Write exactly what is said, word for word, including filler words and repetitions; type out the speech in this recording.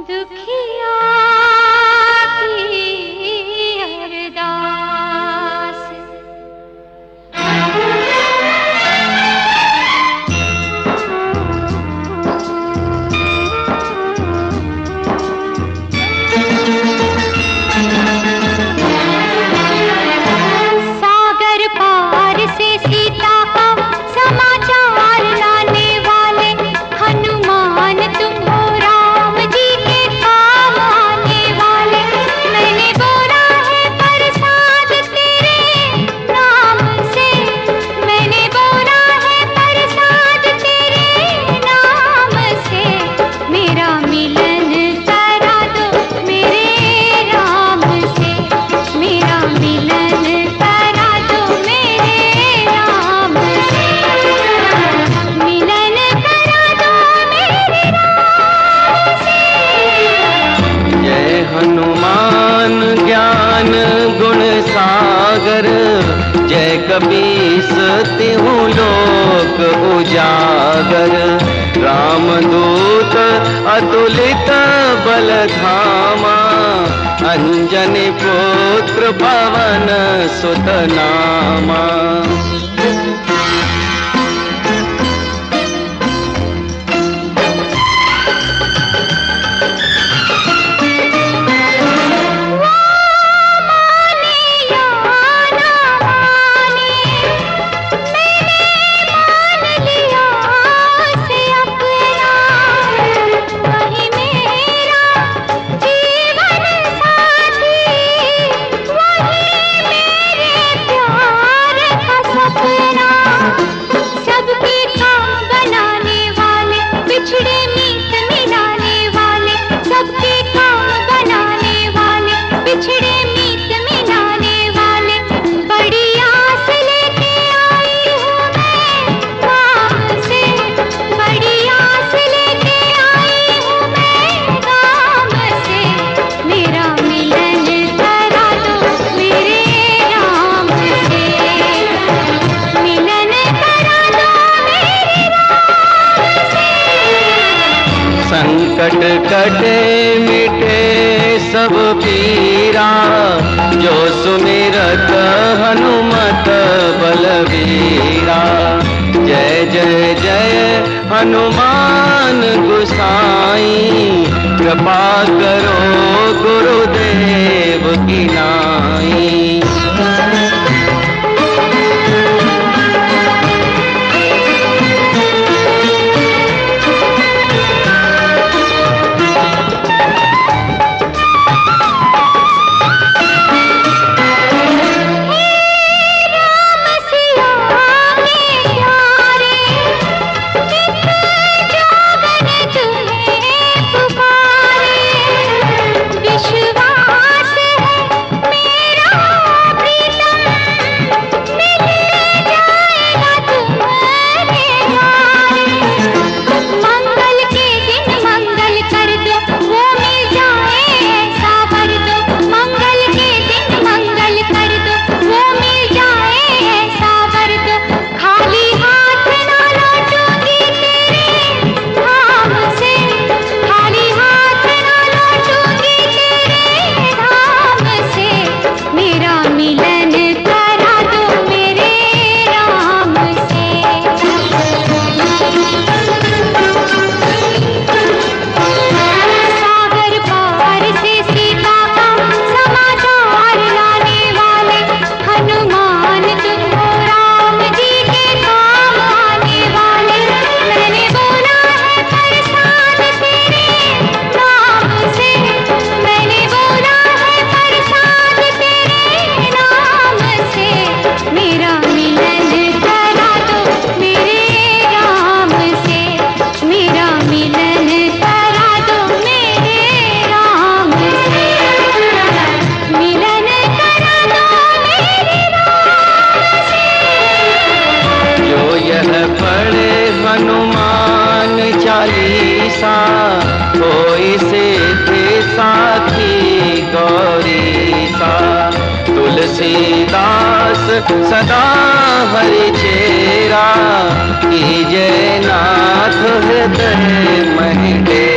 दुखिया की अरदास। सागर पार से सीता का समाचार लाने वाले हनुमान तुम हो, राम जी के काम आने वाले। मैंने बोला है प्रसाद तेरे नाम से, मैंने बोला है प्रसाद तेरे नाम से। मेरा मिलन करा दो मेरे राम से, मेरा मिलन करा दो मेरे राम से, मिलन करा दो मेरे राम से। जय हनुमान ज्ञान गुण सागर, जय कपीस तिहु लोक उजागर। रामदूत अतुलित बल धामा, अंजनी पुत्र पवन सुत नामा। संकट कटे मिटे सब पीरा, जो सुमिरत हनुमत बलवीरा। जय जय जय हनुमान गुसाई, कृपा करो गुरुदेव की नाई। चालीसा होई सिद्धि साखी गौरी सा। तुलसीदास सदा हरि चेरा, कीजय नाथ हृदय महि डेरा।